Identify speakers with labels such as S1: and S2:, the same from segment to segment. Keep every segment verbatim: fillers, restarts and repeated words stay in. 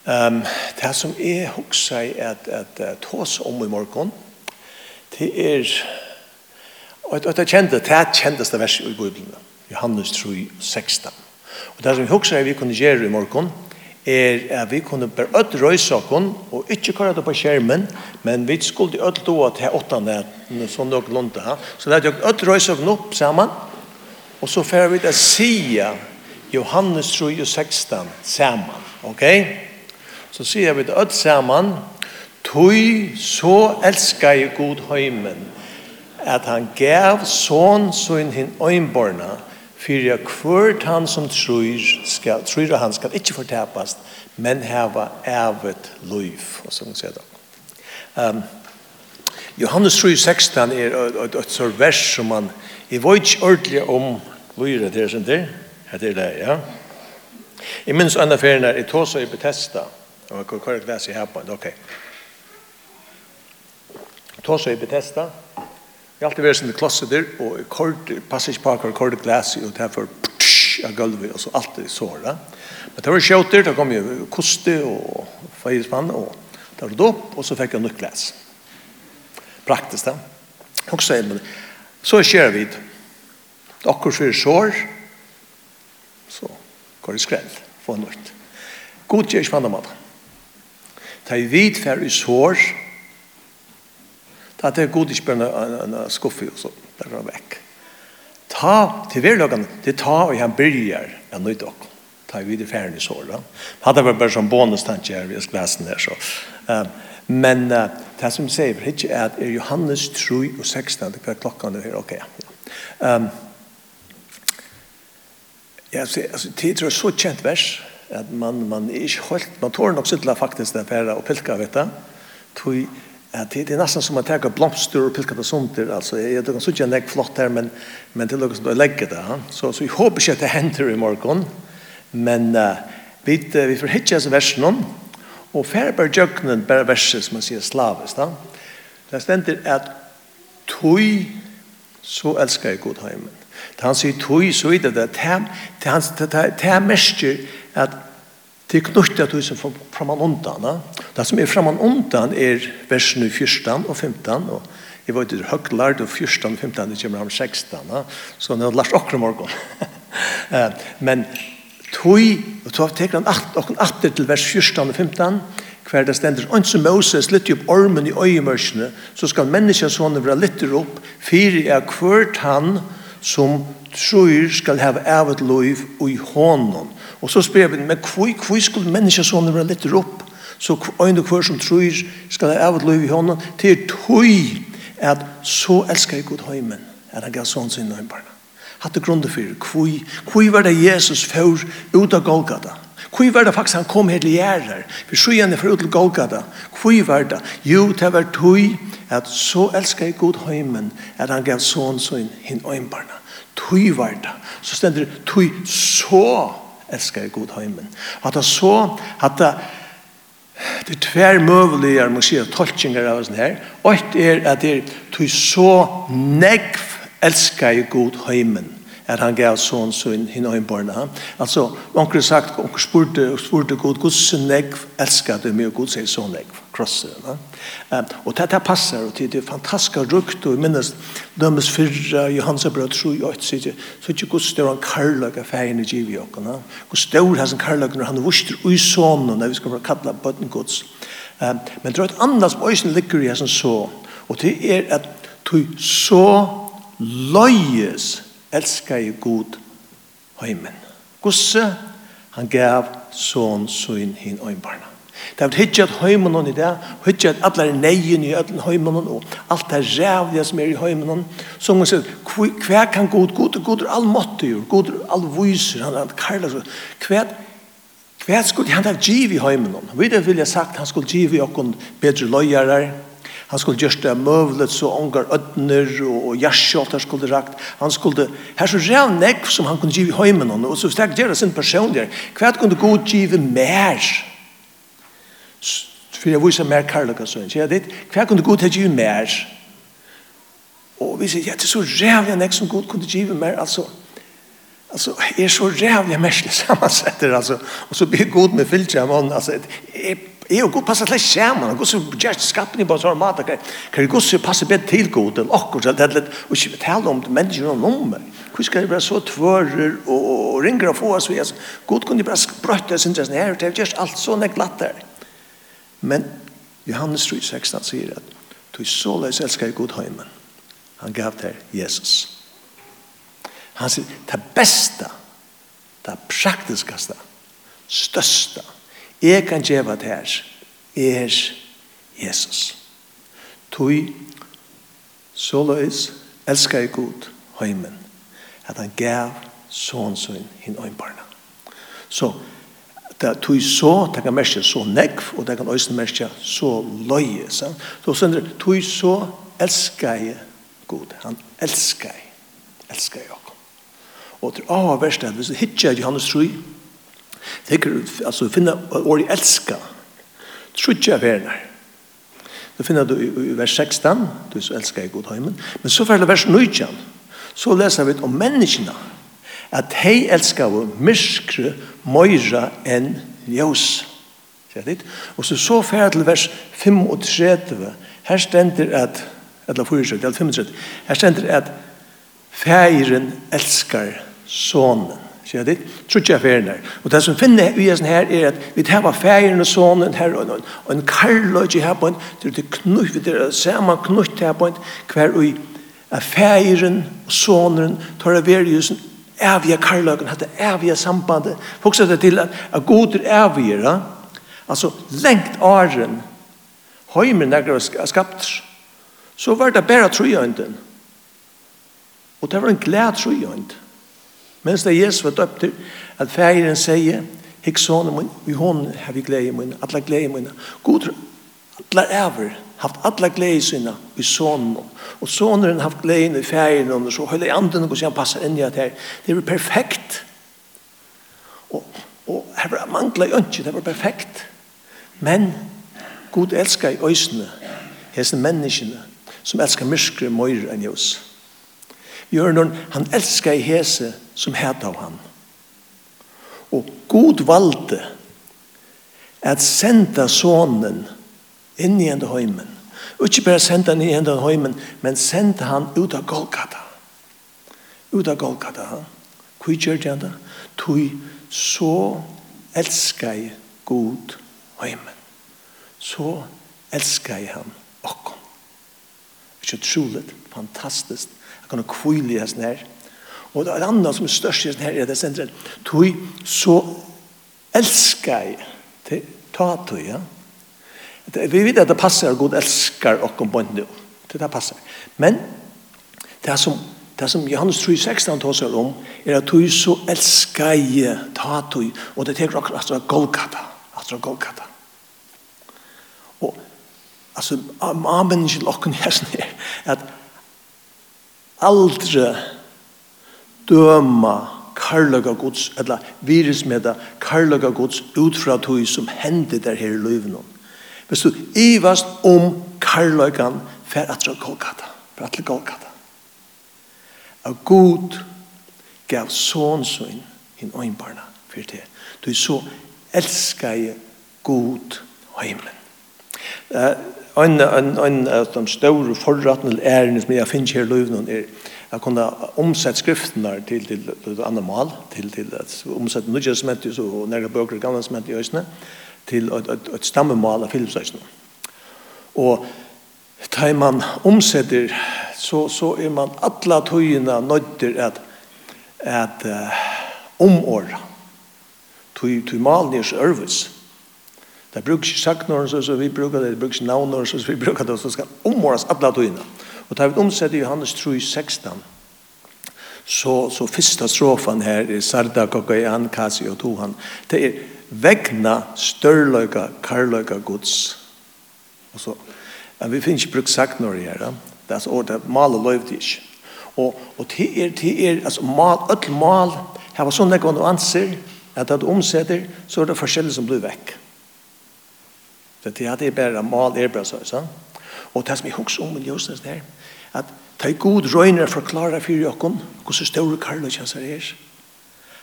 S1: Um, det som jeg husker at, at, at hos om i morgen, det er, og det kjente, det er kjenteste verset i Bibelen, Johannes tre seksten. Og det som jeg husker at vi kunne gjøre i morgen, er at vi kunne bare øde røysaken, og ikke køre det på skjermen, men vi skulle øde da til åttende, sånn noenlunde. Så det er øde røysaken opp sammen, og så får vi det si Johannes tre seksten sammen, ok? Så sier vi det øde sammen, «Tøy så elsker jeg god høymen, at han gav sånn sånn hin øynborna, for jeg hvert han som tror, skal, tror han skal ikke fortapast, men hava evet liv.» Og så sier det. Um, Johannes tre seksten er et, et sånt vers som man, jeg vet ikke ordentlig om lyre det, sånn der. Det er det, ja. Jeg minns andre ferien er, jeg tog så i Bethesda, og hva er det glas i her på, ok. Jeg tog så i Bethesda, jeg har alltid vært sånne klasser der, og jeg kort, passer ikke på hva kort glas i, og det er for av gulvet, og så alltid såret. Men det var skjøter, da kom jeg koste og feierspann, og det var det opp, og så fikk jeg nytt glas. Praktisk da. Og så, så skjer vi det. Akkurat for sår, så går det skrell, få nytt. God gjør ikke på andre måte. Ta i vid for i sår, ta det er god ikke bare en, en skuffe, og så der går det vekk. Ta til hverdagen, det ta og han byrjar en nytt okk. Ta i vid for i sår. Da. Hadde vært bare sånn bonustanke her ved glasen der. Så. Um, men uh, det som sier, for ikke er at er Johannes tre og seksten, det er klokken her, ok. Um, ja, så, altså, det er så kjent vers, at man, man er ikke holdt, man tårer nok sittla faktisk det færre og pilka, vet du. Tui, ja, det, det er nesten som å ta blomster og pilka det sånt der, altså, jeg kan ikke legge flott her, men, men det er noe som du legger det, ha? Så, så jeg håper ikke at det hender i morgen, men uh, vi, uh, vi får hitje disse versene, og færre bare jøkkenen, bare verset som man sier slavisk, da. Det stender at tui så elsker jeg god heimen. Da han sier tui, så er det det, det er mestjer at det er knyttet at du er framan undan. Det som er framan undan er versene fjorten og femten, og jeg vet det er høglard og fjorten og femten, det kommer om seksten, så det er lagt akkurat morgen. Men tui, og så teker han atter til vers fjorten og femten, hver det stender, og som Moses lytter opp ormen i øyemørsene, så skal menneskesånne være lytter opp, fyrir er hvert han som tror skal ha evet liv i hånden. Og så spør vi, men hvor skulle menneskesånne være lytter opp, så øyne hver som tror skal ha evet liv i hånden, til tøy at så elsker jeg god høymen, at han gav sånn sin øynbarna. Hatt det grunnet for, hvor var det Jesus får ut av Golgata? Hvor var det faktisk han kom her til gjerder? For så gjerne for ut til Golgata. Hvor var det? Jo, det var tøy at så elsker jeg god høymen, at han gav sånn sin hin øynbarna. Tøy var det. Så stender det, tøy så elsker jeg god høymen. At det så, at det det er tver møvelige, man sier, tolkninger av sånn her. Og det er at det er tøy så negv elsker jeg god høymen, at han gav sånn sånn hin øynbarna. Altså, onker sagt, onker spurte, spurte god, god så negv elsker det mye, god sier så negv, krosser. Um, og det, det passer, og det er fantastisk rukt, og jeg minnes, dømes fyrre, Johannes brød, tro jeg, så er ikke god større en karløk av feien i givet jokken. God større hans en karløk når han vuster ui sånne, når vi skal bare kalla bøtten gods. Um, men det er et annet som øyne ligger i hans så, og det er at du så løyes elsker jeg god høymen. Gosse, han gav sånn sånn hin øynbarna. Det er ikke at høymen i det, ikke at alle er neien i ødelen høymen, og alt er rævlige som er i høymen. Så man sier, hva kan god, god, god er allmåttig, god er allviser, han er karla, hva, hva skulle han ha giv i høymen? Vi vil jeg sagt, han skulle giv i okken bedre løyere, han skulle gjøre det møvlet så ångar ødner og hjerskjolter skulle rakt. Han skulle, her så rev nekv som han kunne give i høymen, og så stek gjøre sin personligere. Hva kunne god give mer? For jeg viser mer karløk, så jeg dit. Hva kunne god give mer? Og vi sier, ja, det er så rev nekv som god kunne give mer, altså. Alltså är så jävla märkligt sammansätter alltså och så blir god med filter man alltså är är god passar till skärmen och så just skapen i bara så mat kan kan gå så passa bättre till god och så det och så tala om människor och nummer hur ska det vara så tvåror och ringer och få oss vi alltså god kunde bara sprötta sin just här det just allt så neglatt där men Johannes tre sexton säger att du så läs älskar god hemmen han gav till Jesus. Han säger, det bästa, det praktiskaste, största, jag kan geva det här, är Jesus. Tui, således, älskar jag god heimen, att han gav sån sån hin öjnbarna. Så, tui så, det kan märka så nekv, og det kan også märka så løye. Så, tui så, älskar jag god, han älskar, älskar jag. Og til av verset, hvis du hittar Johannes tre, tenker du, altså, finna ordet elska, trutja verner. Du finner du i vers sexton, du så elskar i god heimen, men så fyrir vers nitton, så leser vi om menneskene, at hei elskar vi myskre møyra enn ljós. Og så så fyrir til vers trettiofem, her stender at, eller trettiofire, eller trettiofem, her stender at færen elskar sonen. Ser det? Tror jag färner. Och det som finner vi är här är att vi tar fären och sonen här och och en karlöge här på det det knuff det är samma knuff här på kvar vi är fären och sonen tar det various äviga karlögen hade äviga samband. Också det till att god äviga alltså längt åren heimen när skapt så var det bara trojanden. Och det var en gläd trojand. Men det Jesus var döpt till att fären säger hick sonen min, vi hon har vi glädje min, alla glädje min. God, alla över, haft alla glädje sina i sonen. Och sonen har haft glädje i fären och så höll i anden och så han passar in i att det är perfekt. Och, och här var mangla i önsket, det var perfekt. Men God älskar i ösne, hese människorna som älskar myskre møyre enn ljus. Jörnern, han älskar i hese som heter av han. Och God valde att sända sonen in i enda heimen. Och inte bara sända han in i enda heimen, men sända han ut av Golgata. Ut av Golgata. Hur gör det ändå? Tog så älskar i God heimen. Så älskar i han och. Det är otroligt, fantastiskt. Jag kan kvilla sån här. Och det andra som är störst i sån här är det sen tog så älskar i ta tog, ja. Vi vet att det passar God älskar och om på nu. Det där passar. Men det som det som Johannes tre sexton talar om är att tog så älskar i ta tog och det tar också alltså Golgata, alltså Golgata. Och alltså amen till och nästan att aldrig döma karlaga Guds eller virusmeda karlaga Guds utfra tog som hände där här i livet. Hvis du ivast om karlagan för att dra Golgata, för att dra Golgata. Av God gav son sin in öjnbarna för det. Du är så älskar jag God himlen. En, en, en av de stora forratene ärenden som jag finner här i livet är att kunna omsätta skrifterna till, till, till ett annat mål, till, till att omsätta nya testamentet och nära böcker och gamla testamentet i ösne, till ett, ett, ett stammemål av Filipsösne. Och tar man omsätter så, så är man alla tøyene nødt att, att uh, omåra. Tøy malen är så övers. Det brukar inte saknor så, så vi brukar det, det brukar inte navnor så, så vi brukar det, så ska omåras alla tøyene. Och tar vi omsätter i Johannes tre sexton så, så första strofan här är Sarda, Kokayan, Kasi och Tohan. Det är vägna störlöga, karlöga Guds. Och så. Vi finns inte brukt saknor i här. Det är så ordet mal och lövtisch. Och, och det är, det är alltså mal, öll mal, här var sådana gånger du anser att att omsätter så är det forskjellig som blir väck. Det är bara mal, är bara så. så. Och det som jag också om just det här, att ta god röjner förklara för Jakob hur så stor karlöga är.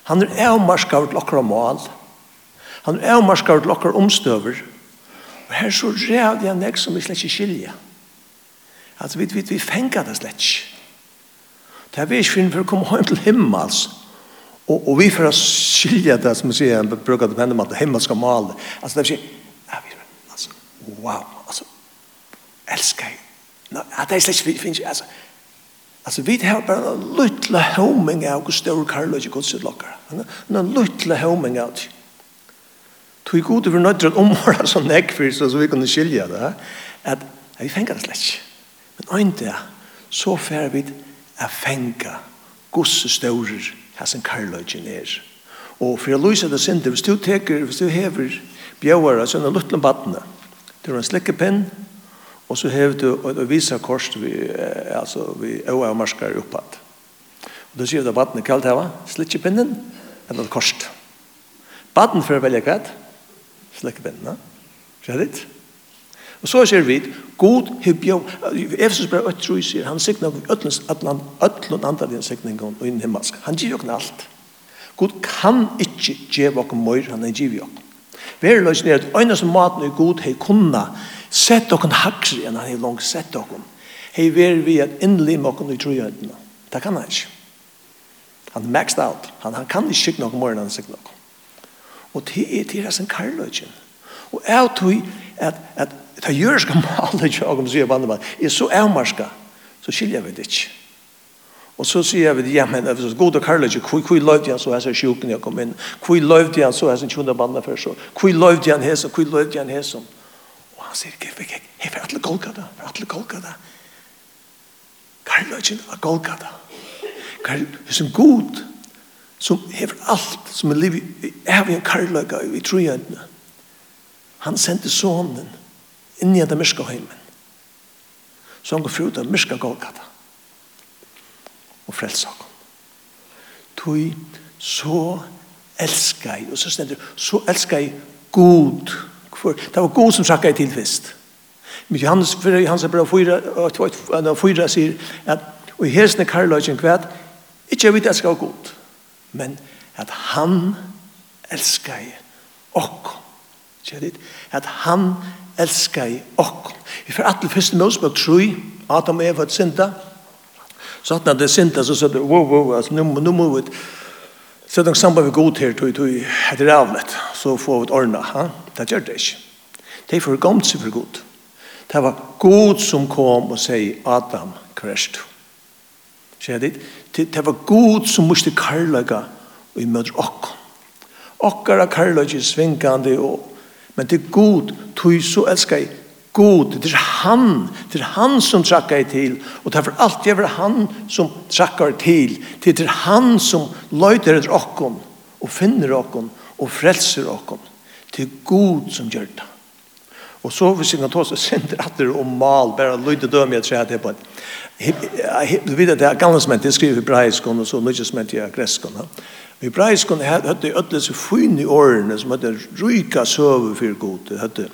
S1: Han er avmarskar til okkara mål. Han er avmarskar til okkara omstøver. Og her så rævd jeg nek som vi slett ikke skilja. Altså, vi, vi, vi fengar det slett ikke. Det er vi ikke finner for å komme hjem til himmels. Og, og vi får skilja det, som vi sier, jeg bruker det på henne med at himmel skal male. Altså, det er ikke, ja, vi, altså, wow, altså, elsker jeg. No, ja, det er slett ikke, vi finner ikke, altså, altså, vi har bare en lytle homing av hvor stor Karlo ikke godset lokker. En lytle homing av det. Tog god over nødt til å omhåre sånn nekfyr, så vi kunne skilja det, at ja, vi fengar det slett ikke. Men øyne det, så fer vi å fenga gosse staurer her som Karløygen er. Og for å lyse det sinde, hvis du teker, hvis du hever bjauere, så er det luttlen badene. Det er en slikkepinn, og så hever du og viser kors vi, eh, altså, vi øye og marskar oppad. Og da sier du badene kalt heva, slikkepinnen, eller korst. Baden for å velge kvart, slikkepinnen, ja? Skjer det? Og så ser vi, god hebjå, Efesus brev åtte tror sier, han signer øtlund andalien signingen og innen himmelsk. Han giver jo ikke alt. God kan ikke gjøre oss mer, han er giver jo. Verløsning er at øyne som maten er god, hei kunna sett oss haksri enn han hei langt sett oss. Hei ver vi at innlim oss i trojøyndene. Det kan han ikke. Han er maxed out. Han, han kan ikke signe oss mer enn han signer oss. Og det er til hans en karløgjen. Og jeg tror at, at det gjør skal male ikke om sier bandemann. Er så avmarska, så skiljer vi det ikke. Og så sier vi, ja, men god og karløgjen, hvor løyde han så her så sjuken jeg kom inn? Hvor løyde han så her som tjona bandet for så? Hvor løyde han hæsom? Hvor løyde han hæsom? Og han sier, hei, hei, for atle Golgata, for atle Golgata. Karløgjen er Golgata. Karløgjen god, som hever alt, som er liv i evig karløyga i trojøyndene. Han sendte sonen inn i den myrska heimen. Så han går frut av myrska Golgata. Og frelsa han. Tui så elskar jeg, og så stender så elskar jeg god. Det var god som sakka jeg tilfist. Men Johannes, for Johannes er bare fyra, og fyra sier at, og i hesne karløyken kvæt, ikke jeg vet elskar god, men at han elskar jeg okkom. At han elskar i okkom. Vi får atle første Mosebok tru, Adam og Eva hadde synda. Så at når det synda, så sa det, wow, wow, altså, nu, nu må vi så de samband vi god her, tog vi etter avlet, så får vi et ordna. Ha? Det gjør det ikke. Det er for gomt seg for god. Det var god som kom og sier, Adam, hva er du? Ser det? Det var god som måtte karlaga og i møter okkom. Okkara karlaga er svingande og men det er god, tog så elskar jeg god, det er han, det er han som trakkar jeg til, og det er for alt det er han som trakkar til, det er han som løyder etter okkon, og finner okkon, og frelser okkon. Det er god som gjør det. Og så hvis jeg kan ta seg sender atter og mal, bare løyde døm jeg tror det på en. Du vet at det er gamlesment, det skriver hebraiskon, og så nødjesment i greskon. Hebraiskon hadde ødelig så fine årene som hadde ryka søver for god. Det hadde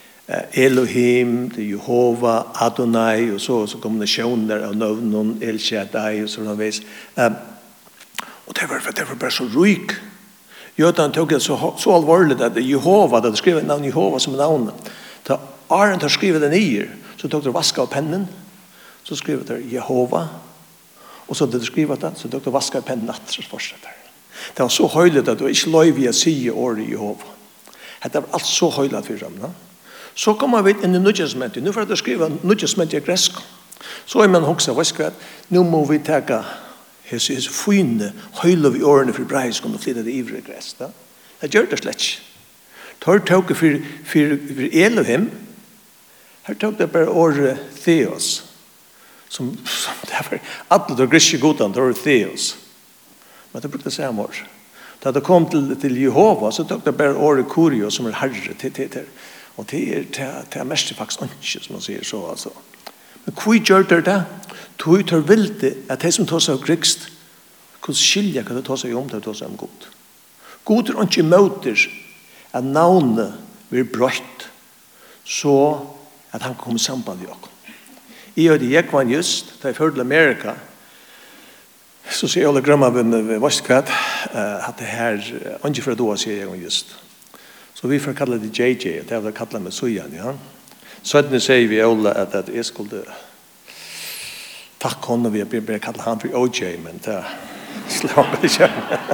S1: Elohim, det Jehova, Adonai, og så, så kombinasjoner av navnen, El Shaddai, og sånn vis. Um, og det var, det var bare så ryk. Jødene tok det så, så alvorlig at Jehova, da de skrev navn Jehova som navnet. Da Aaron tar skrivet det nye, så tok de vaska av pennen, så skrev de Jehova, og så da de skrivet det, så tok de vaska av pennen natt, så fortsetter. Det var så høyligt at du ikke løy vi å si året i Jehova. Det var alt så høyligt for dem. Så kommer vi inn i nødgjøsmentet. Nå får jeg skrive nødgjøsmentet i gresk. Så er man også, hva skal jeg, nå må vi ta hese fine høyligt i årene for breisk og flytte det ivrig i gresk. Det gjør det slett ikke. Tar tog for, for, for Elohim, her tog det bare året Theos, som, som det var alle de griske godene, det var Theos. Men det brukte seg om år. Da det kom til, til Jehova, så tok det bare året Kurio, som er herre til til til. Og det er til, til mest faktisk ikke, som man sier så. Altså. Men hvor gjør det det? Tog tar vilde at de som tar seg av grikst, hvordan skiljer hva det tar seg om, det tar seg om god. God er ikke møter at navnet blir brøtt, så at han kommer samband i oss. I og det gikk var just, da jeg følte Amerika, så ser jag alla grömma med vastkvätt att det här inte för då ser jag just. Så vi får kalla det J J, det är väl kalla med sojan, ja. Så att säger vi alla att att jag skulle tack honom vi blir kalla han för O J, men det slår inte.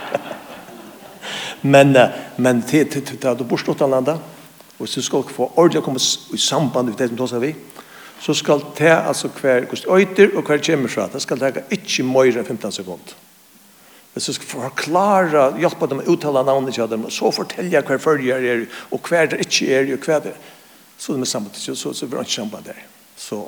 S1: Men men det det det då bort åt landa och så ska få ordet komma i samband med det som då sa vi. Så skal det altså hver øyter og hver kommer fra, det skal ta ikke mer enn femten sekunder. Hvis du skal forklare, hjelpe dem å uttale navnet til dem, og så fortelle hver følger er, og hver det ikke er, og hver det så er det samband, så, så, så blir det ikke samband der. Så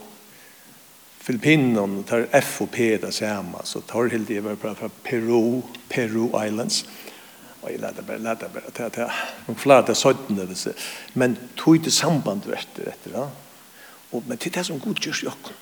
S1: Filippinene tar F og P det samme, så tar helt det fra Peru, Peru Islands, og jeg lærte bare, lærte bare, det er flere til søttene, men tog ikke samband etter dette, ja. Og men det er som god gjørs i okken.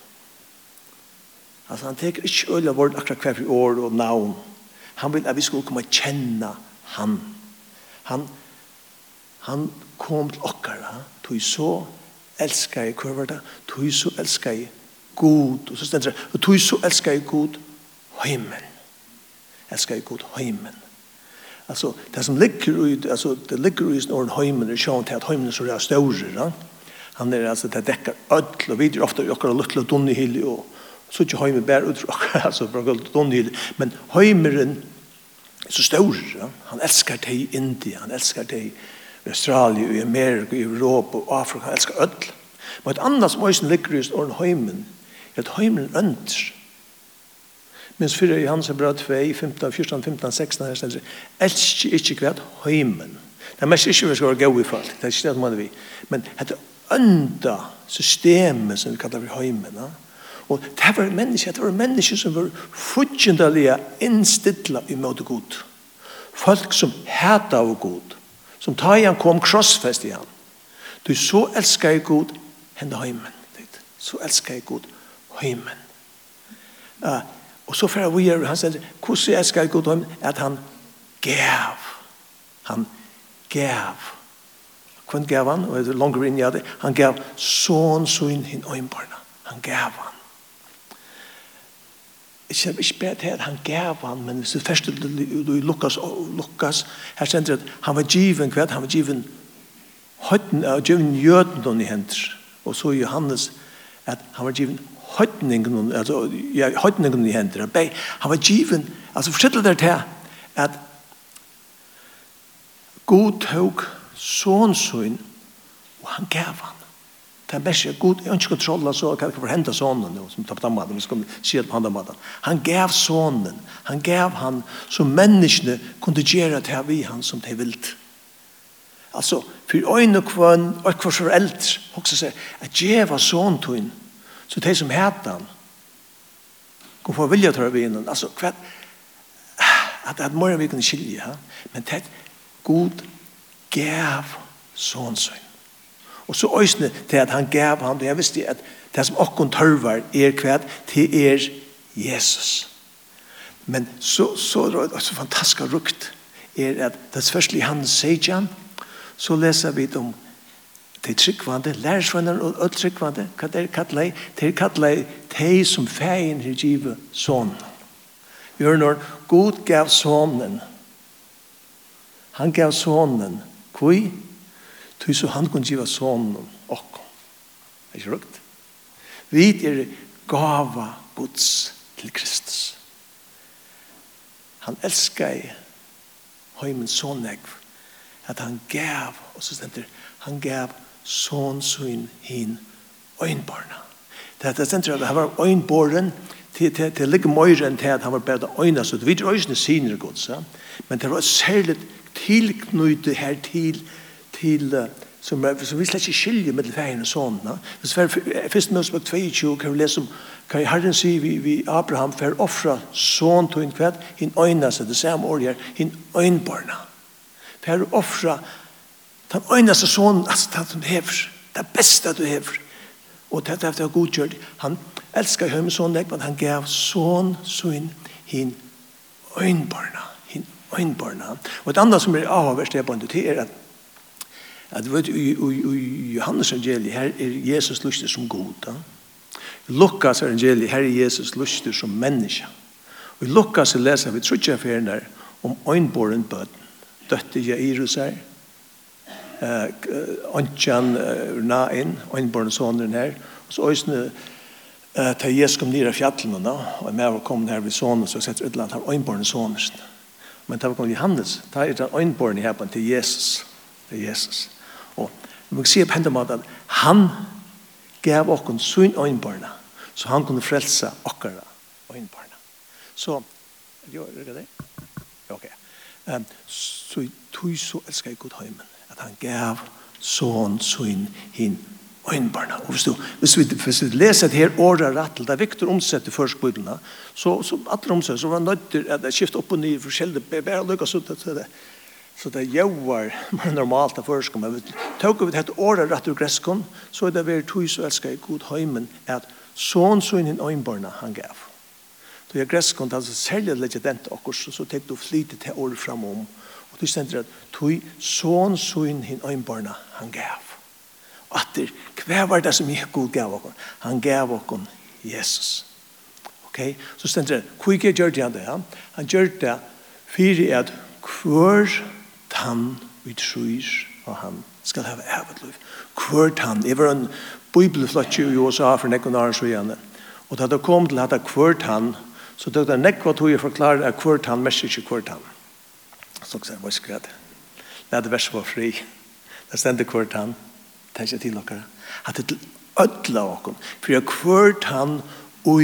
S1: Altså han teker ikke øyla vårt akkurat hver for år og navn. Han vil at vi skulle komme kjenne han. Han, han kom til okkara, tog så elsker jeg, hva var det? Tog så elsker jeg god. Og så stender det, og tog så elsker jeg god heimen. Elsker jeg god heimen. Altså det som ligger i, altså det ligger i snoren heimen, er sjån til at heimen er så rett større, ja. Han er altså, det dekker ødel, og vi er ofte okkara luttla dunnihili, og så ikke heimer bær ut fra okkara, altså fra dunnihili, men heimeren er så stor, ja? Han elskar det i India, han elskar det i Australien, i Amerika, i Europa, og Afrika, han elskar ødel. Men et annet som også ligger i åren heimen, er at heimeren ønsker. Mens fyrir i hans bra två, femton, fjorton, femton, sexton, her stender, elsker ikke kvart heimen. Det er mest ikke vi skal være gau i fall, det er ikke det man vi, men det enda systemet som vi kallar for heimen. Ja? Og det var mennesker, det var mennesker som var fortjendelige innstidla i måte god. Folk som heta av god, som ta igjen kom krossfest i han. Du så elskar jeg god henne heimen. Så elskar jeg god heimen. Uh, og så for vi er, han sier, hvordan elskar jeg god heimen? At han gav. Han gav. Kvann gav han, og det er langer inn i det, han gav sånn sånn hin øynbarna. Han gav han. Ikke, ikke bare til at han gav han, men hvis du først du Lukas, Lukas, her stender det at han var given hva, han var given høyden, uh, given jøden i hender, og så i Johannes at han var given høyden, altså ja, høyden i hender. Han var given, altså fortsetter det til at God tog sån sån och han gav han. Det är bäst god, jag har inte kontrollat så kan det hända sonen som tar på maten, vi ska se på andra maten. Han gav sonen, han gav han som människorna kunde göra det här vi han som de vill. Alltså, för ögon och kvann och kvar föräldrar också säger att geva son till in så det som heter han går få vilja ta vi in. Alltså, kvad att att mer vi kan skilja, men det god gav sån sån. Och så ösne till att han gav han, jag visste att det som okkon törvar är kvad till er Jesus. Men så så så fantastiska rukt är att det förstli han säger så läser vi om det tryckvande lärsvänner och uttryckvande vad det kallar det kallar det som färgen har givet son. Vi hör när God gav sonen. Han gav sonen. Kvui? Tui så han kunne giva sonen okkom. Er ikke rukt? Vi er gava Guds til Kristus. Han elskar i heimen sonegv at han gav, og så stender han gav son sin hin øynbarna. Det er stender at han var øynborren til, til, til ligge møyren til at han var bedre øyna, så vi er øyne sinner Guds, ja? Men det var særlig tilknyttet her til til som som vi slett ikke skilje med feien og sånn. Hvis vi er først med oss på tjueto kan vi lese om hva Herren sier vi, vi Abraham for å offre sånn til en kveld hin øyna seg det samme året hin øynbarna. For å offre den øynaste sånn altså det du hever det beste du hever og det er det godgjørt han elsker høy med sånn men han gav sånn sånn hin øynbarna hin øynbarna og et annet som er avhverst det på en det er at at vet i Johannes evangeliet her er Jesus lustig som god. Ja? Lukas evangeliet her er Jesus lustig som menneske. Vi Lukas leser vi trutja ferner om øynboren bød. Døtte Jairus her. Øntjan Nain, øynboren sonen her. Og så øysene ta Jesus kom nere fjallene da, og med var kommet her ved sonen, så setter utland her øynboren sonen. Men da var kommet Johannes, da er det øynboren i heppen til Jesus. Til Jesus. Og vi må se på hendemåten at han gav okken sin øynborna, så han kunne frelse okkara øynborna. Så, jo, er det det? Ok. Um, så tog så elsker jeg god høymen, at han gav sånn sin hin øynborna. Og hvis, du, hvis, vi, hvis vi leser det her året rett, det er viktig å omsette førskbøydene, så, så alle omsette, så var han nødt til at skifte opp og ned forskjellige, bare lykkes ut til det. Så det gjør man normalt av førskom. Men tog vi dette året rett ur greskon, så er det vært tog så elsker jeg god høymen at sånn sånn hin øynborna han gav. Så jeg greskon, det er særlig legident okkurs, så tenk du flyte til året framom. Og du stender at tog sånn sånn hin øynborna han gav. Og at det, hva var det som jeg god gav okkon? Han gav okkon Jesus. Ok? Så stender det, hva ikke gjør det han det? Ja? Han gjør det for at hver tann vi tror og han skal ha evet liv. Hver tann. Det var en bibelflott i U S A for nekken år siden. Og da det kom til at hver tann, så tok det nekva tog jeg forklare at hver tann mest ikke hver tann. Så sa jeg, hva skal det? Det er vers var fri. Det stendte hver tann. Tenk jeg til dere. At det til ødla åkken. For jeg hver tann og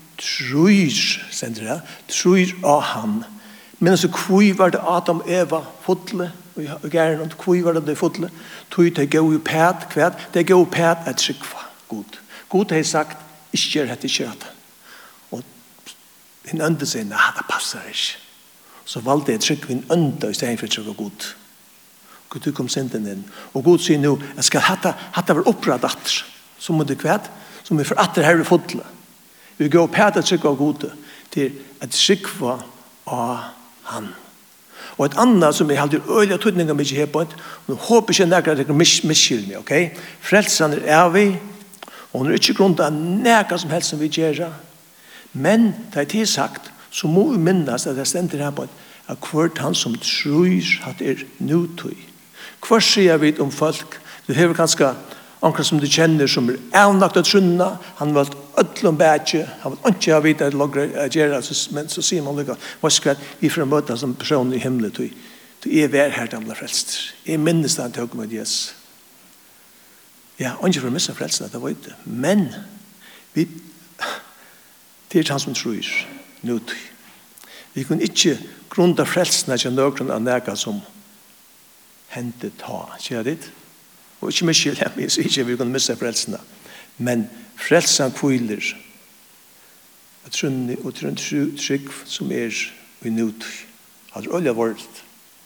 S1: tror, stendte det, tror av han. Men så kvui var det Adam og Eva fotle, og gærne, og kvui var det de fotle, tog det gå i pæt, kvæt, det gå i pæt et trykva, god. God har sagt, ikke gjør dette, ikke gjør dette. Og hun ønte seg, nei, det passer ikke. Så valgte jeg trykva en ønte, i stedet for trykva god. God, du kom sinden inn. Og god sier nå, jeg skal hatta, hatta være opprett atter, så må det kvæt, så må vi for atter her i fotle. Vi går i pæt et trykva god, til et trykva av han. Og et annet som jeg halder øyelig av tøyninger mye her på, og nå håper ikke nærkere at jeg mis miskyld meg, ok? Frelsen er evig, og hun er ikke grunn av nærkere som helst som vi gjør. Men det er tilsagt, så må vi minnes at jeg stender her på at hvert han som tror at er nødtøy. Hva sier vi om folk? Du har ganske anker som du kjenner som er avnakt av trunna, han valgt ødlom bætje, han valgt ikke av vite at logre gjøre, men så sier man lukka, hva skal vi får møte som person i himmelen, du er vær her til alle frelst. Jeg minnes det han tog med Jesus. Ja, og ikke for å missa frelsen, det var ikke. Men, vi, det er han som tror, nødt. Vi kunne ikke grunna frelsen av nøkron av nega som hentet ta, kjære ditt. Og ikke mye skyld, jeg sier ikke vi kunne missa frelsene. Men frelsen kviler at trunni og trygg som er i nødt. At det er olje vårt.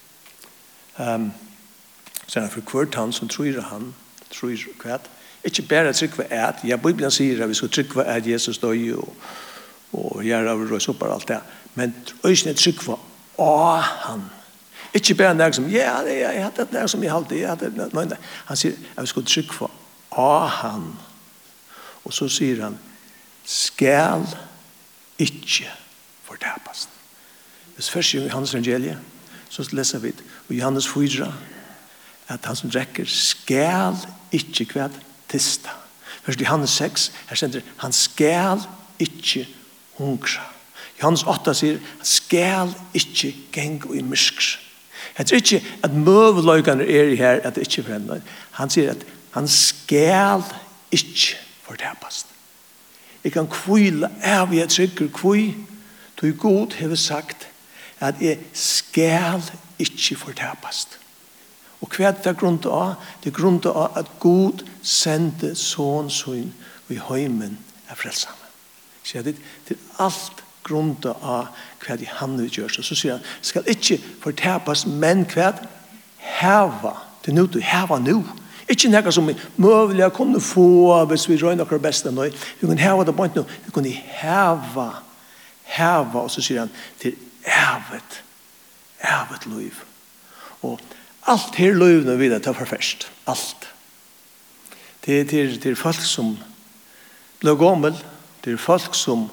S1: Um, så er det for hvert han som tror han, tror hvert. Ikke bare trygg for at, ja, Bibelen sier at vi skal trygg for at Jesus døy og, og gjør av røys opp og alt det. Men øyne trygg for å han. Ikke bare nær som, ja, jeg hadde et nær som jeg hadde, jeg hadde et nær. Han sier, jeg skal trygg for av han. Og så sier han, skal ikke fortapast. Hvis først i Johannes evangeliet, så leser vi i Johannes fyra, at han som drekker skal ikke kvært tista. Først i Johannes seks, her sender han skal ikke hungra. Johannes åtta sier, han skal ikke gengå i myskr. Det er ikke at møveløygene er i her, at det ikke brenner. Han sier at han skal ikke fortapast. Jeg kan kvile av jeg trykker kvil, til God har sagt at jeg skal ikke fortapast. Og hva er det grunnt av? Det er grunnt av at God sendte sånn sånn i høymen av frelsene. Så det er alt grunnt av hva de han gjør. Så sier han, skal ikke fortapast, men hva heva. Det er noe du heva nå. Ikke noe som vi mulig kunne få hvis vi røy noe best enn noe. Vi kunne heva det på en nå. Vi kunne heva, heva, og så sier han, til evet, evet liv. Og alt her livene vi det tar for først. Alt. Det er til, til folk som ble gammel, til folk som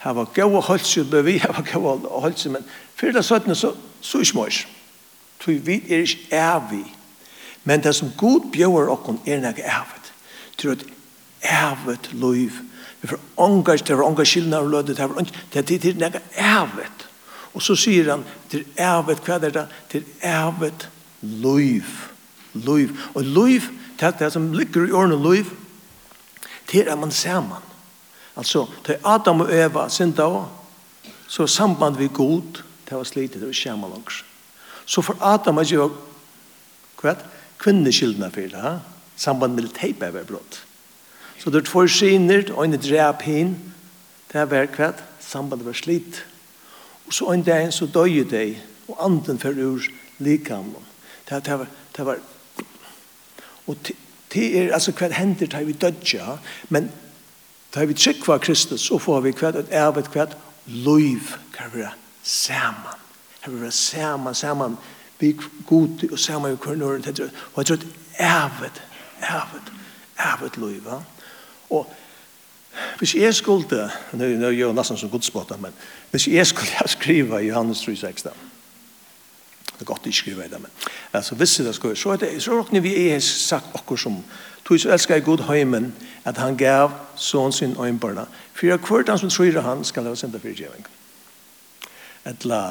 S1: hava gåa holdsjul, bør vi hava gåa holdsjul, men fyrir det søttene så, så er ikke mors. Så vi er ikke evig. Men det som god bjør okkon er nek evet. Til at evet liv. Vi får ångast, det var ångast skilna av lødet, det var det er nek evet. Og så sier han, til evet, hva er det? Til evet liv. Liv. Og liv, det er det som ligger i årene liv, til er man saman. Altså, til Adam og Eva synda av, så samband vi god, det var slitet, det var skjema langs. Så for Adam er jo, hva? Kvinneskildene for det, samband med teip er brott. Så det er två skiner, og en drep hin, det var hva? Sambandet var slitt. Og så en dag så døde de, og anden for ur likamon. Det, det var, det var, og det er altså hva hender til vi dødja, men da vi trykker Kristus, så får vi hva et evet hva liv kan være saman. Kan være saman, saman vi god og saman vi kvarnøren. Og jeg tror at evet, evet, evet liv. Ja? Og hvis jeg skulle, nå er jeg nesten som godspotter, men hvis jeg skulle skrive i Johannes tre seksten, det er godt ikke skrive i det, men altså, hvis det skulle, så er det, så råkner vi er sagt akkur som, tog så elsker jeg god heimen, at han gav sånn sin øynbarna, for hvert han som tror han skal ha sendt for gjeving. Etla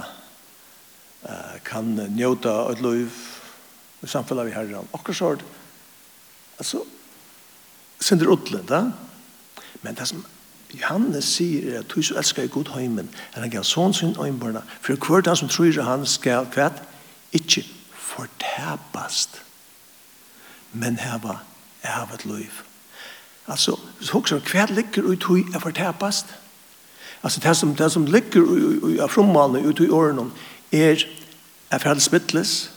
S1: uh, kan njóta et liv i samfunnet vi herren. Akkur sort, altså, sender utlen, da? Men det som Johannes sier er at du så elsker i god heimen, at han gav sånn sin øynbarna, for hvert han som tror han skal hvert ikke fortapast, men heva evet liv. Altså, så hokser hva ligger ut hui er fortapast? Altså, det som, det som ligger av frommalene ut i årene er er ferdig smittles,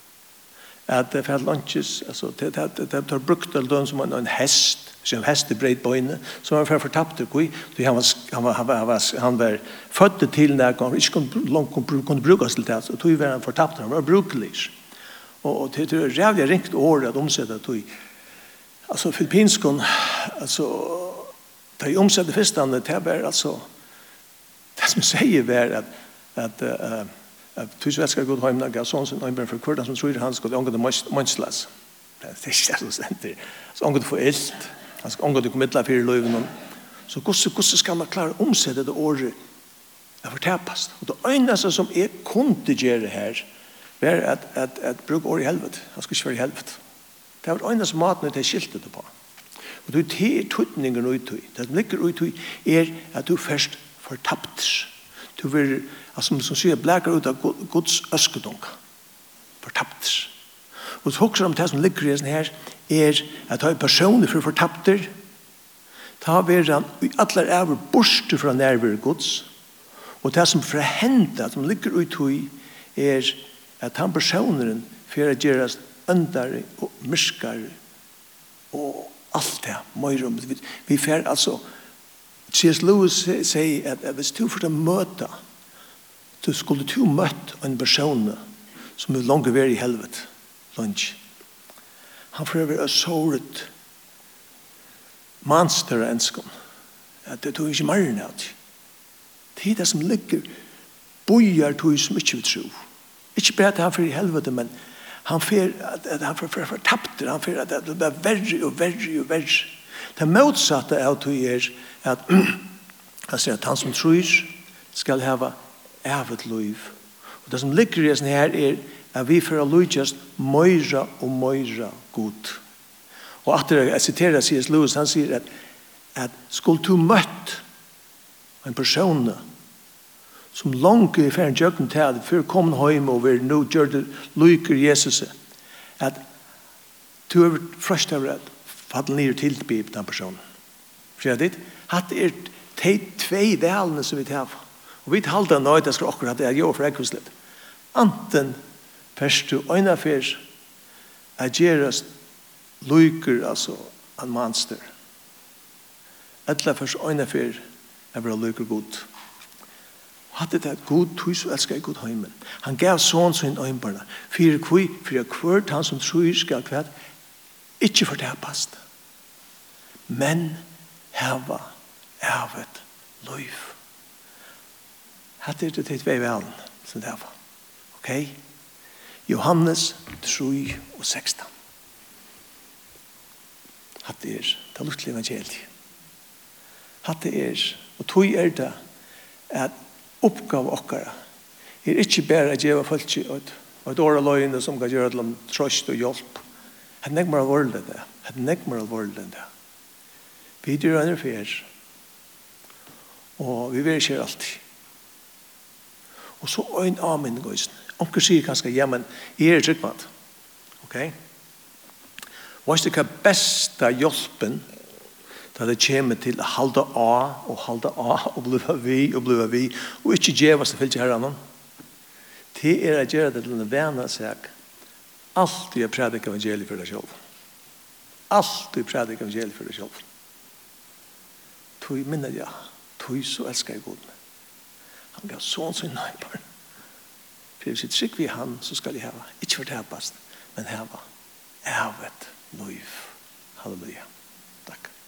S1: at det er ferdig lunches, altså, det er brukt av den som en hest, som en hest i breit bøyne, som var ferdig fortapt, han var, han var, han var, han var født til når han ikke kunne, kunne brukes til det, og tog var han fortapt, han var brukelig. Og, og det er rævlig ringt året at omsette tog. Altså, Filippinskon, altså, da jeg omsette fyrstene, det er altså, det som sier er at, at, uh, at tusenvelskere god heimene gav sånn som øynbjørn for hverdagen som tror han skal omgå det mønnslas. Det er ikke så stender. Så omgå det for ilt, han skal omgå det kommittelig for løyven. Så hvordan skal man klare å omsette det året er fortapast? Og det øyneste som er kunde gjøre her, er at, at, at bruk året i helvet. Han skal ikke være i helvet. Det var øyneste maten det er skiltet det på. Og det er tøtningen ut i. Det som ligger ut i er at du først fortapt. Du vil, altså som sier, blæker ut av Guds øskedung. Fortapt. Og så hokser om det som ligger i sånn her, er at det er personer for fortapter. Da vil han i alle æver borste fra nærvær Guds. Og det som forhender, som ligger ut i, er at han personeren for å gjøre øndare og myskare og alt det. Vi, vi får altså C S Lewis sier at, at hvis du får det møte, så skulle du møte en person som er langt ved i helvet, lunch. Han får være såret monster ønsken. At det er ikke mer enn det. Det er det som ligger bojer tog som ikke vi tror. Ikke bare at han får i helvete, men han får at han får fortapte, han får at det blir verre og verre og verre. Det motsatte av tog er at han sier at han som tror skal ha evet liv. Og det som ligger i sånn her er at vi får lykkes møyre og møyre god. Og at jeg siterer C S Lewis, han sier at, at skulle du møtt en person som langt i ferden jøkken til at før kom hjem og vi nå gjør det lykker Jesus at du er først av at fattelig ned til den personen. For det at det er de tvei velene som vi tar. Og vi talte nøyde jeg skal akkurat det er jo for ekkvislet. Anten først du øyne for at gjøres lykker altså en monster. Etter først øyne for at vi lykker godt. Hadde det god tog så elsker jeg god heimen. Han gav sånn sin øynbarna. For hver, for hvert han som tror skal hver ikke fortapast. Men heva evet liv. Hatt er det til tvei velen som det var. Ok? Johannes tre og sekstan. Hatt er det luttelig evangeliet. Hatt er, og tog er det at oppgave okkara er ikke bare å gjøre folk og et år av løgene som kan gjøre dem trøst og hjelp. Det er ikke mer alvorlig enn det. Det er ikke mer alvorlig enn det. Vi gjør en fer, og vi vil ikke alltid. Og så øyn av min gøysen. Onker sier kanskje, ja, men jeg er tryggmat. Ok? Hva er det hva beste hjelpen da det kommer til å halde av, og halde av, og blive vi, og blive vi, og ikke gjøre oss til fylke herren. Det er å gjøre det til en vana seg. Alltid er predik evangeliet for deg selv. Alltid predik evangeliet for deg selv. Tog minner ja, tog så elsker jeg god. Han gav sånn sin nøybar. For hvis jeg trygg vi han, så skal jeg hava, ikke for det men hava, evet, liv. Halleluja. Takk.